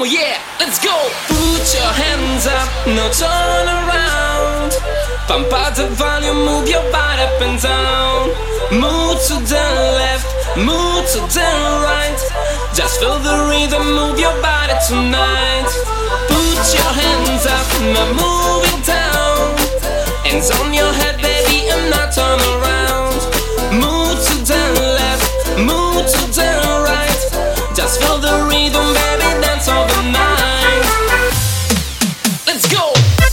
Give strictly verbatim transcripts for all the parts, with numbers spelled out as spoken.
Oh yeah, let's go. Put your hands up, no turn around. Pump out the volume, move your body up and down. Move to the left, move to the right. Just feel the rhythm, move your body tonight. Put your hands up, now move it down. Hands on your head, baby, and now turn around. Move to the left, move to the right. Just feel the rhythm, baby, dance all the night. Let's go!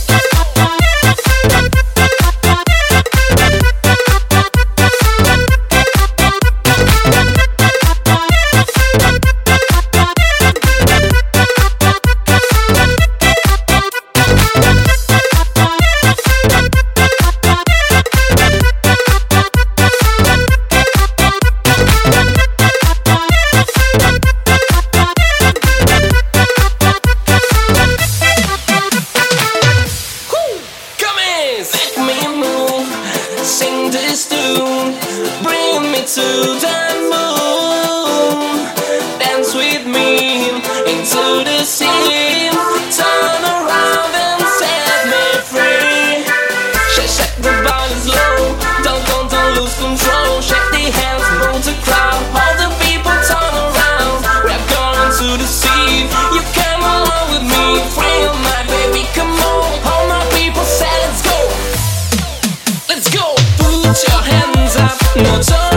No turn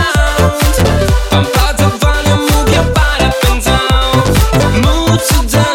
around. Pump out the volume, move your body up and down. Move to down.